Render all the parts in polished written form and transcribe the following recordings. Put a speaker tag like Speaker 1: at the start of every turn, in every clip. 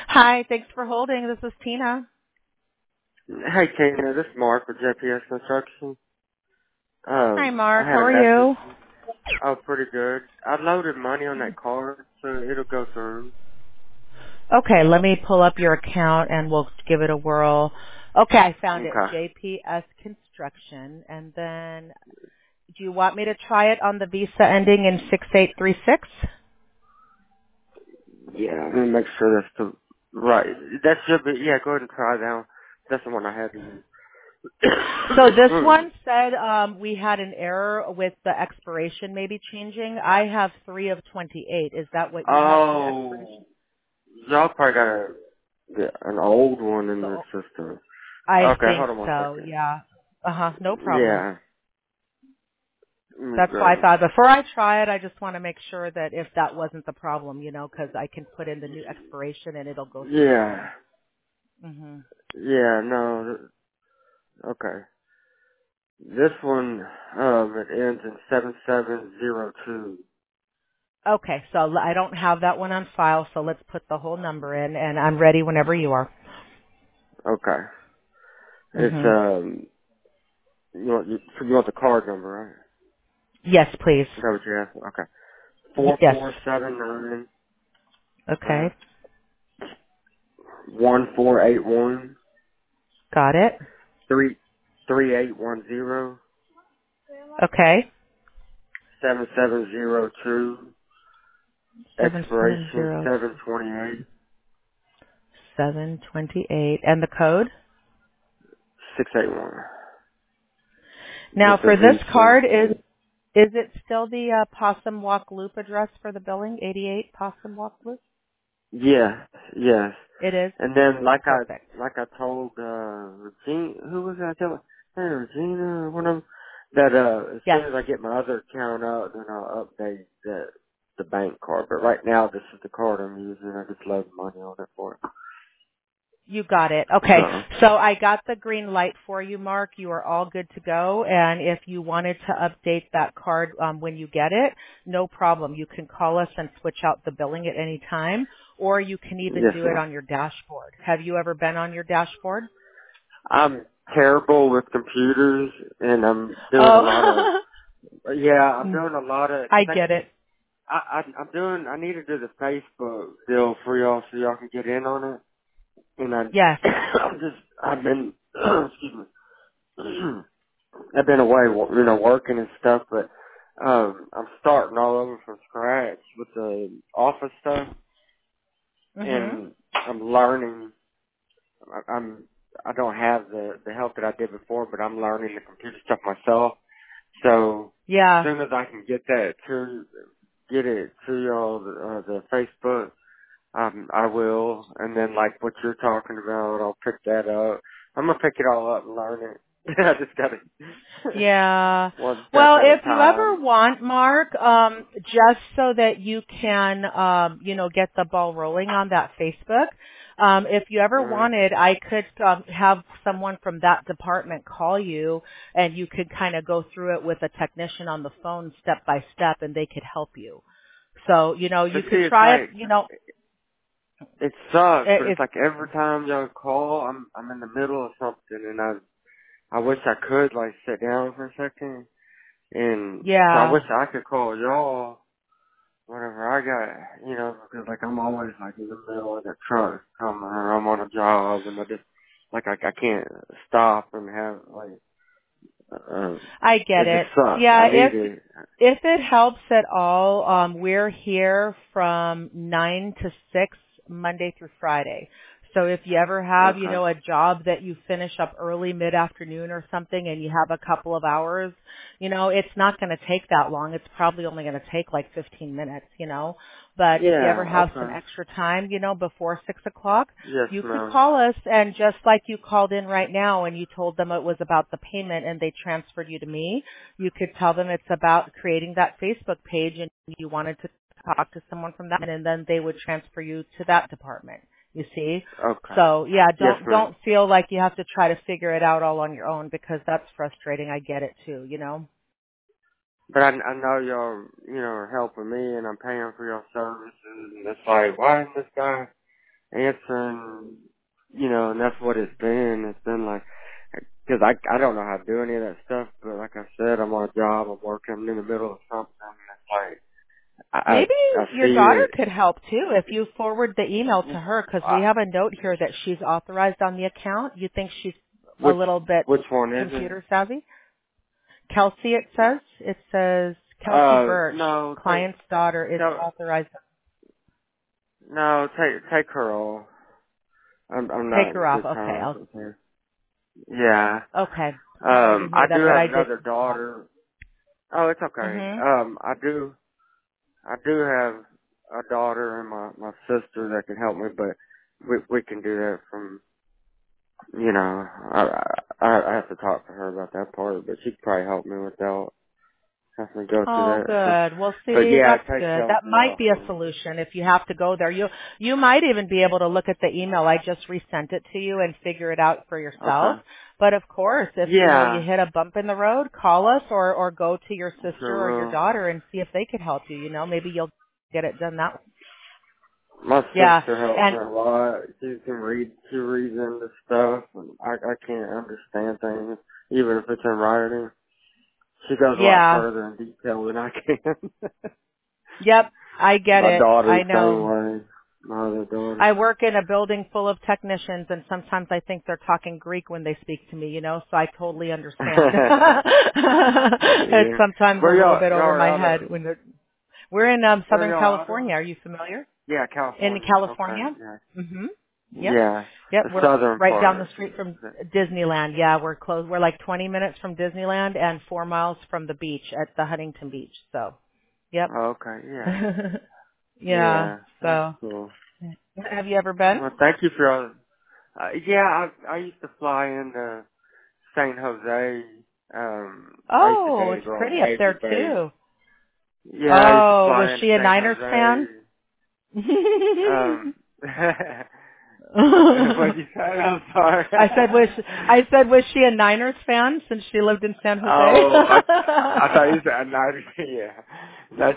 Speaker 1: Hi, thanks for holding. This is Tina.
Speaker 2: Hey, Tina, this is Mark with JPS Construction.
Speaker 1: Hi,
Speaker 2: I
Speaker 1: Mark.
Speaker 2: had
Speaker 1: How
Speaker 2: a
Speaker 1: are
Speaker 2: message.
Speaker 1: you?
Speaker 2: Oh, pretty good. I loaded money on that card, so it'll go through.
Speaker 1: Okay, let me pull up your account and we'll give it a whirl. Okay, I found it.
Speaker 2: Okay.
Speaker 1: JPS Construction. And then, do you want me to try it on the Visa ending in 6836?
Speaker 2: Yeah, let me make sure that's the right. That should be. Yeah, go ahead and try that one. That's the one I had to use.
Speaker 1: So this one said we had an error with the expiration maybe changing. I have 3 of 28. Is that what you have for your expiration?
Speaker 2: Oh, y'all probably got an old one in the
Speaker 1: So
Speaker 2: system.
Speaker 1: I
Speaker 2: Okay,
Speaker 1: think
Speaker 2: hold on one
Speaker 1: so,
Speaker 2: second.
Speaker 1: yeah. Uh-huh, no problem.
Speaker 2: Yeah. Let me
Speaker 1: That's why I
Speaker 2: grab.
Speaker 1: thought before I try it, I just want to make sure that if that wasn't the problem, because I can put in the new expiration and it'll go through.
Speaker 2: Yeah.
Speaker 1: hmm
Speaker 2: Yeah. No. Okay. This one, it ends in 7702.
Speaker 1: Okay, so I don't have that one on file, so let's put the whole number in, and I'm ready whenever you are.
Speaker 2: Okay. It's,
Speaker 1: hmm
Speaker 2: you want the card number, right?
Speaker 1: Yes, please.
Speaker 2: Is that what you're asking? Okay.
Speaker 1: Yes.
Speaker 2: 4479,
Speaker 1: Okay,
Speaker 2: 1481,
Speaker 1: got it.
Speaker 2: 3810,
Speaker 1: Okay.
Speaker 2: 7702, expiration
Speaker 1: 770
Speaker 2: 728,
Speaker 1: 728, and the code?
Speaker 2: 681.
Speaker 1: Now,
Speaker 2: It's a
Speaker 1: for this
Speaker 2: Visa.
Speaker 1: card, is it still the Possum Walk Loop address for the billing? 88 Possum Walk Loop?
Speaker 2: Yeah, yes.
Speaker 1: It is?
Speaker 2: And then
Speaker 1: Perfect.
Speaker 2: like I told Regina, who was that? I tell hey, Regina or one of them, that as
Speaker 1: Yes.
Speaker 2: soon as I get my other account out, then I'll update the bank card. But right now this is the card I'm using. I just load money on it for it.
Speaker 1: You got it. Okay.
Speaker 2: So
Speaker 1: So I got the green light for you, Mark. You are all good to go. And if you wanted to update that card when you get it, no problem. You can call us and switch out the billing at any time, or you can even
Speaker 2: yes,
Speaker 1: do it
Speaker 2: ma'am.
Speaker 1: on your dashboard. Have you ever been on your dashboard?
Speaker 2: I'm terrible with computers, and I'm doing a lot of
Speaker 1: Oh,
Speaker 2: I'm doing a lot of
Speaker 1: I
Speaker 2: because
Speaker 1: get it.
Speaker 2: I need to do the Facebook deal for y'all so y'all can get in on it. And
Speaker 1: Yes.
Speaker 2: I've been, excuse me, I've been away, working and stuff, but, I'm starting all over from scratch with the office stuff,
Speaker 1: Mhm.
Speaker 2: and I'm learning, I don't have the help that I did before, but I'm learning the computer stuff myself, so, as
Speaker 1: Yeah.
Speaker 2: soon as I can get get it to y'all, the Facebook, I will, and then like what you're talking about, I'll pick that up. I'm gonna pick it all up and learn it. I just gotta
Speaker 1: Yeah.
Speaker 2: one step
Speaker 1: Well,
Speaker 2: at a
Speaker 1: if you ever
Speaker 2: time.
Speaker 1: want, Mark, just so that you can, get the ball rolling on that Facebook, if you ever
Speaker 2: Right?
Speaker 1: wanted, I could have someone from that department call you and you could kind of go through it with a technician on the phone step by step and they could help you. So,
Speaker 2: But
Speaker 1: you
Speaker 2: see,
Speaker 1: could
Speaker 2: it's
Speaker 1: try it,
Speaker 2: like it sucks, but
Speaker 1: if,
Speaker 2: it's like every time y'all call, I'm in the middle of something, and I wish I could like sit down for a second, and so I
Speaker 1: yeah.
Speaker 2: wish I could call y'all. Whatever I got, because like I'm always like in the middle of the truck, or I'm on a job, and I just like I can't stop and have like
Speaker 1: I get
Speaker 2: it just
Speaker 1: it.
Speaker 2: sucks.
Speaker 1: Yeah,
Speaker 2: I need it.
Speaker 1: if it helps at all, we're here from 9 to 6 Monday through Friday. So if you ever have,
Speaker 2: Okay.
Speaker 1: a job that you finish up early mid-afternoon or something and you have a couple of hours, it's not going to take that long. It's probably only going to take like 15 minutes. But if you ever
Speaker 2: Yeah.
Speaker 1: have some
Speaker 2: Okay.
Speaker 1: extra time, before 6 o'clock,
Speaker 2: Yes,
Speaker 1: you could
Speaker 2: ma'am.
Speaker 1: call us and just like you called in right now and you told them it was about the payment and they transferred you to me, you could tell them it's about creating that Facebook page and you wanted to talk to someone from that and then they would transfer you to that department. You see?
Speaker 2: Okay.
Speaker 1: So yeah,
Speaker 2: Yes,
Speaker 1: don't
Speaker 2: ma'am.
Speaker 1: feel like you have to try to figure it out all on your own because that's frustrating. I get it too.
Speaker 2: But I know y'all are helping me, and I'm paying for your services, and it's like, why isn't this guy? answering, and that's what it's been. It's been like, because I don't know how to do any of that stuff, but like I said, I'm on a job, I'm working, I'm in the middle of something, and it's like,
Speaker 1: Maybe
Speaker 2: I
Speaker 1: your
Speaker 2: see
Speaker 1: daughter
Speaker 2: it.
Speaker 1: could help too if you forward the email to her, because we have a note here that she's authorized on the account. You think she's a
Speaker 2: Which,
Speaker 1: little bit
Speaker 2: which one is it?
Speaker 1: computer savvy? Kelsey, it says. It says Kelsey Birch,
Speaker 2: No,
Speaker 1: client's daughter, is authorized.
Speaker 2: take her off. I'm
Speaker 1: Take
Speaker 2: not in
Speaker 1: her off.
Speaker 2: good
Speaker 1: Okay.
Speaker 2: terms with her. Yeah.
Speaker 1: Okay. Sorry to
Speaker 2: I
Speaker 1: hear
Speaker 2: do
Speaker 1: that, but
Speaker 2: have
Speaker 1: I did.
Speaker 2: another daughter. Oh, it's okay.
Speaker 1: Mhm.
Speaker 2: I do have a daughter and my sister that can help me, but we can do that from, I have to talk to her about that part, but she could probably help me without having to go through
Speaker 1: Oh,
Speaker 2: that. So,
Speaker 1: good. Well,
Speaker 2: but
Speaker 1: see,
Speaker 2: yeah,
Speaker 1: that's
Speaker 2: take
Speaker 1: good. That
Speaker 2: Kelsey
Speaker 1: might
Speaker 2: off.
Speaker 1: be a solution if you have to go there. You might even be able to look at the email. I just resent it to you and figure it out for yourself.
Speaker 2: Okay.
Speaker 1: But of course, if you
Speaker 2: Yeah,
Speaker 1: hit a bump in the road, call us or go to your sister
Speaker 2: sure
Speaker 1: or your
Speaker 2: will.
Speaker 1: daughter and see if they could help you. Maybe you'll get it done that way.
Speaker 2: My
Speaker 1: Yeah,
Speaker 2: sister helps me
Speaker 1: and
Speaker 2: a lot. She reads into stuff, and I can't understand things, even if it's in writing. She goes a lot
Speaker 1: yeah,
Speaker 2: further in detail than I can.
Speaker 1: yep, I get
Speaker 2: My
Speaker 1: it.
Speaker 2: daughter's
Speaker 1: I
Speaker 2: the same
Speaker 1: know.
Speaker 2: way. My other daughter.
Speaker 1: I work in a building full of technicians, and sometimes I think they're talking Greek when they speak to me, so I totally understand. It's
Speaker 2: Yeah.
Speaker 1: sometimes a
Speaker 2: Where
Speaker 1: little bit
Speaker 2: y'all
Speaker 1: over
Speaker 2: are
Speaker 1: my
Speaker 2: out of?
Speaker 1: head when we're in
Speaker 2: Where
Speaker 1: Southern
Speaker 2: y'all out of?
Speaker 1: California. Are you familiar?
Speaker 2: Yeah,
Speaker 1: In
Speaker 2: California. Okay.
Speaker 1: California?
Speaker 2: Yeah.
Speaker 1: Mhm. Yep.
Speaker 2: Yeah.
Speaker 1: Yep,
Speaker 2: The
Speaker 1: we're
Speaker 2: southern
Speaker 1: right down the
Speaker 2: part.
Speaker 1: street from Disneyland. Yeah, we're close. We're like 20 minutes from Disneyland and 4 miles from the beach at the Huntington Beach. So, yep.
Speaker 2: Oh, okay. Yeah.
Speaker 1: Yeah.
Speaker 2: Yeah. That's
Speaker 1: So,
Speaker 2: cool.
Speaker 1: have you ever been?
Speaker 2: Well, thank you for all. Yeah, I used to fly into San Jose. I used to
Speaker 1: Oh,
Speaker 2: date a
Speaker 1: it's
Speaker 2: girl
Speaker 1: pretty
Speaker 2: in
Speaker 1: up there
Speaker 2: Naval Base.
Speaker 1: too.
Speaker 2: Yeah, I used to
Speaker 1: Oh, was
Speaker 2: fly into
Speaker 1: she a
Speaker 2: San
Speaker 1: Niners
Speaker 2: Jose.
Speaker 1: fan?
Speaker 2: What'd you say? I'm sorry.
Speaker 1: I said was she a Niners fan since she lived in San Jose?
Speaker 2: Oh, I thought you said nice. Yeah, that's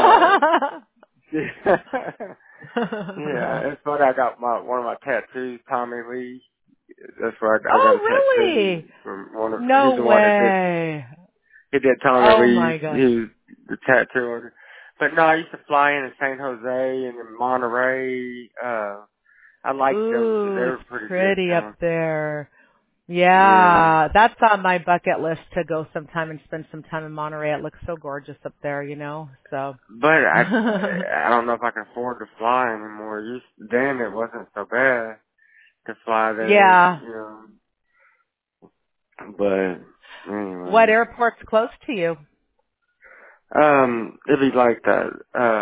Speaker 2: yeah. It's funny. I got one of my tattoos, Tommy Lee. That's where I got
Speaker 1: Oh,
Speaker 2: a tattoo
Speaker 1: really?
Speaker 2: from one of.
Speaker 1: No
Speaker 2: He's the one that did.
Speaker 1: way.
Speaker 2: He did Tommy
Speaker 1: Oh
Speaker 2: Lee.
Speaker 1: my gosh.
Speaker 2: He was the tattoo artist. But no, I used to fly into San Jose and in Monterey. I liked those. They
Speaker 1: Ooh, it's
Speaker 2: were pretty good
Speaker 1: pretty up
Speaker 2: towns.
Speaker 1: there.
Speaker 2: Yeah.
Speaker 1: Yeah, that's on my bucket list to go sometime and spend some time in Monterey. It looks so gorgeous up there, So.
Speaker 2: But I don't know if I can afford to fly anymore. Then it wasn't so bad to fly there,
Speaker 1: Yeah.
Speaker 2: But
Speaker 1: What
Speaker 2: anyway.
Speaker 1: airport's close to you?
Speaker 2: It'd be like that,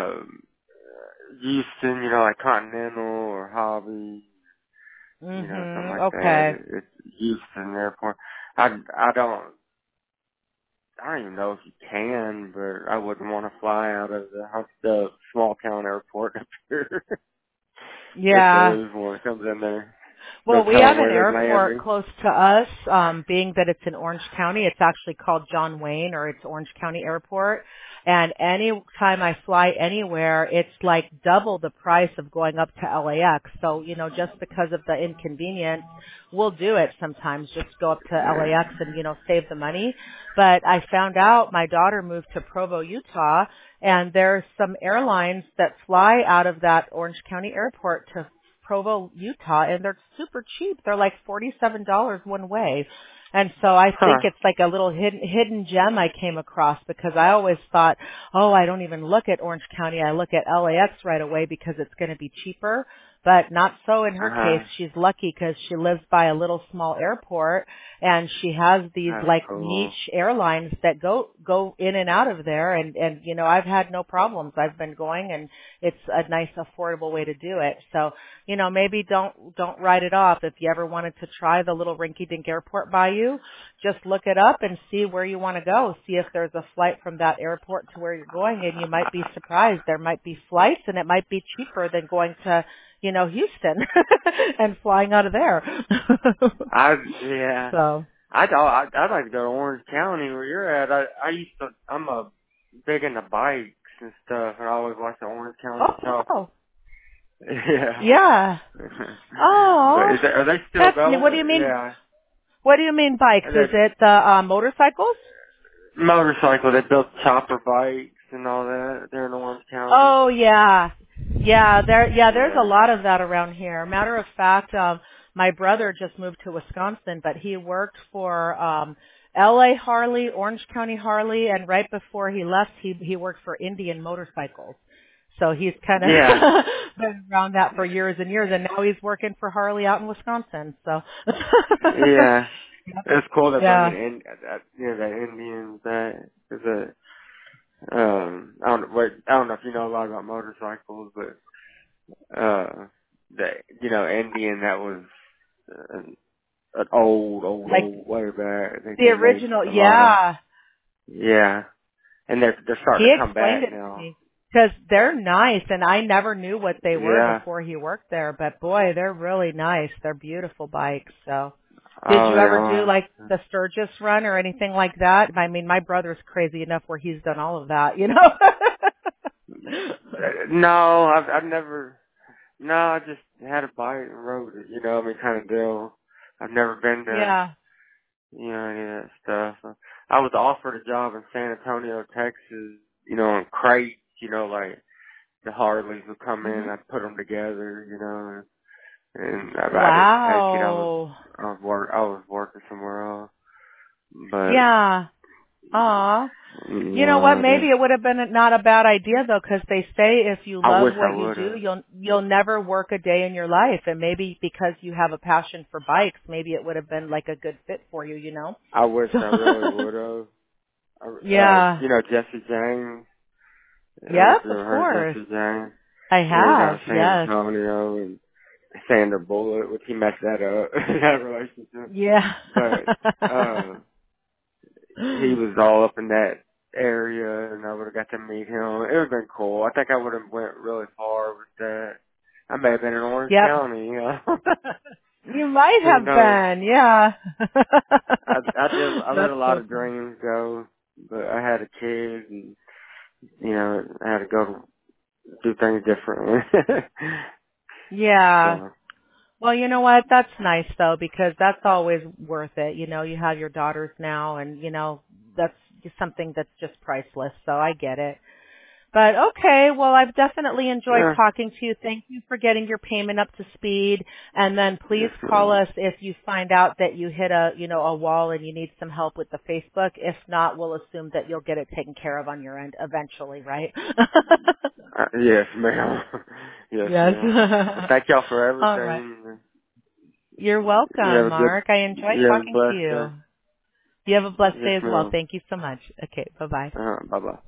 Speaker 2: Houston, like Continental or Hobby, something like that.
Speaker 1: Okay.
Speaker 2: It's Houston Airport. I don't even know if you can, but I wouldn't want to fly out of the small town airport up here. If
Speaker 1: Yeah.
Speaker 2: there is one that comes in there.
Speaker 1: Well,
Speaker 2: They'll
Speaker 1: we
Speaker 2: tell
Speaker 1: have
Speaker 2: them
Speaker 1: an
Speaker 2: where they're
Speaker 1: airport
Speaker 2: landing.
Speaker 1: close to us, being that it's in Orange County. It's actually called John Wayne, or it's Orange County Airport. And any time I fly anywhere, it's like double the price of going up to LAX. So, just because of the inconvenience, we'll do it sometimes, just go up to LAX and, save the money. But I found out my daughter moved to Provo, Utah, and there's some airlines that fly out of that Orange County Airport to Provo, Utah, and they're super cheap. They're like $47 one way. And so I think
Speaker 2: Huh.
Speaker 1: it's like a little hidden gem I came across, because I always thought, oh, I don't even look at Orange County. I look at LAX right away because it's going to be cheaper. But not so in her case.
Speaker 2: Uh-huh.
Speaker 1: She's lucky because she lives by a little small airport, and she has these
Speaker 2: That's
Speaker 1: like
Speaker 2: cool.
Speaker 1: niche airlines that go in and out of there. And I've had no problems. I've been going, and it's a nice affordable way to do it. So, maybe don't write it off. If you ever wanted to try the little rinky-dink airport by you, just look it up and see where you want to go. See if there's a flight from that airport to where you're going, and you might be surprised. There might be flights, and it might be cheaper than going to, Houston and flying out of there.
Speaker 2: Yeah.
Speaker 1: So,
Speaker 2: I'd like to go to Orange County where you're at. I'm a big into bikes and stuff, and I always watch the Orange County Talk.
Speaker 1: oh,
Speaker 2: Yeah.
Speaker 1: Yeah.
Speaker 2: But
Speaker 1: Oh,
Speaker 2: are they still
Speaker 1: that's what
Speaker 2: going?
Speaker 1: do you mean?
Speaker 2: Yeah.
Speaker 1: What do you mean bikes? Is
Speaker 2: That
Speaker 1: it the motorcycles?
Speaker 2: motorcycle, they built chopper bikes and all that. They're in Orange County.
Speaker 1: Oh yeah. There's a
Speaker 2: Yeah.
Speaker 1: lot of that around here. Matter of fact, my brother just moved to Wisconsin, but he worked for LA Harley, Orange County Harley, and right before he left he worked for Indian Motorcycles. So he's kind of
Speaker 2: Yeah.
Speaker 1: been around that for years and years, and now he's working for Harley out in Wisconsin. So
Speaker 2: Yeah. It's cool they're bringing
Speaker 1: yeah.
Speaker 2: in, the Indians that is I don't know if you know a lot about motorcycles, but, Indian, that was an
Speaker 1: Like
Speaker 2: old way back.
Speaker 1: the
Speaker 2: They made
Speaker 1: original,
Speaker 2: a lot of,
Speaker 1: yeah.
Speaker 2: yeah. And they're starting
Speaker 1: He
Speaker 2: to come
Speaker 1: explained
Speaker 2: back
Speaker 1: it to
Speaker 2: now.
Speaker 1: me because they're nice, and I never knew what they were
Speaker 2: Yeah.
Speaker 1: before he worked there. But boy, they're really nice. They're beautiful bikes. So, did
Speaker 2: Oh,
Speaker 1: you
Speaker 2: they
Speaker 1: ever do
Speaker 2: are.
Speaker 1: like the Sturgis run or anything like that? I mean, my brother's crazy enough where he's done all of that. You know.
Speaker 2: No, I've never. No, I just had a bike and rode it. Kind of deal. I've never been to,
Speaker 1: Yeah.
Speaker 2: any of that stuff. I was offered a job in San Antonio, Texas. In crates. Like the Harleys would come in,
Speaker 1: Mhm.
Speaker 2: I'd put them together. And I didn't take it.
Speaker 1: Wow.
Speaker 2: I was working somewhere else, but
Speaker 1: Yeah. Aw. You know what?
Speaker 2: no,
Speaker 1: Maybe it would have been not a bad idea though, because they say if you
Speaker 2: I
Speaker 1: love
Speaker 2: wish I
Speaker 1: what you
Speaker 2: would
Speaker 1: do,
Speaker 2: have.
Speaker 1: you'll never work a day in your life. And maybe because you have a passion for bikes, maybe it would have been like a good fit for you. You know?
Speaker 2: I wish
Speaker 1: So,
Speaker 2: I really would have.
Speaker 1: yeah.
Speaker 2: Jesse James. I don't know if
Speaker 1: Yep.
Speaker 2: you
Speaker 1: Of
Speaker 2: ever heard of
Speaker 1: course.
Speaker 2: Jesse James.
Speaker 1: I
Speaker 2: He was out
Speaker 1: have.
Speaker 2: of San
Speaker 1: Yes.
Speaker 2: Antonio and Sandra Bullet, which he messed that up, that relationship.
Speaker 1: Yeah.
Speaker 2: But, he was all up in that area and I would have got to meet him. It would have been cool. I think I would have went really far with that. I may have been in Orange
Speaker 1: Yep.
Speaker 2: County.
Speaker 1: You might
Speaker 2: Who
Speaker 1: have
Speaker 2: knows?
Speaker 1: been. Yeah.
Speaker 2: I let
Speaker 1: That's
Speaker 2: a lot
Speaker 1: so
Speaker 2: of
Speaker 1: funny.
Speaker 2: dreams go, but I had a kid and, I had to go do things differently.
Speaker 1: Yeah.
Speaker 2: So,
Speaker 1: Well, you know what? That's nice though, because that's always worth it. You know, you have your daughters now and, that's just something that's just priceless. So I get it. But okay, well, I've definitely enjoyed
Speaker 2: yeah,
Speaker 1: talking to you. Thank you for getting your payment up to speed. And then please
Speaker 2: yes,
Speaker 1: call
Speaker 2: ma'am.
Speaker 1: us if you find out that you hit a wall and you need some help with the Facebook. If not, we'll assume that you'll get it taken care of on your end eventually, right?
Speaker 2: Yes, ma'am. Yes,
Speaker 1: Yes.
Speaker 2: ma'am. Well, thank y'all for
Speaker 1: All right.
Speaker 2: everything.
Speaker 1: You're
Speaker 2: You
Speaker 1: welcome,
Speaker 2: have a good,
Speaker 1: Mark. I enjoyed
Speaker 2: you have a
Speaker 1: talking to
Speaker 2: blessed day.
Speaker 1: you. You have a blessed
Speaker 2: Yes,
Speaker 1: day as well.
Speaker 2: ma'am.
Speaker 1: Thank you so much. Okay, bye-bye.
Speaker 2: Bye bye.